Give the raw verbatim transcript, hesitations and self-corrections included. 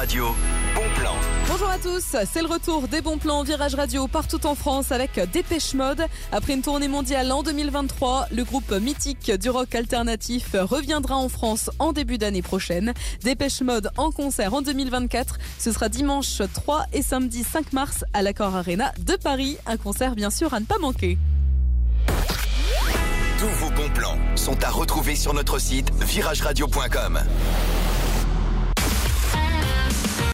Radio, bon plan. Bonjour à tous, c'est le retour des bons plans Virage Radio partout en France avec Dépêche Mode. Après une tournée mondiale en deux mille vingt-trois, le groupe mythique du rock alternatif reviendra en France en début d'année prochaine. Dépêche Mode en concert en deux mille vingt-quatre, ce sera dimanche trois et samedi cinq mars à l'Accor Arena de Paris. Un concert bien sûr à ne pas manquer. Tous vos bons plans sont à retrouver sur notre site virage radio point com.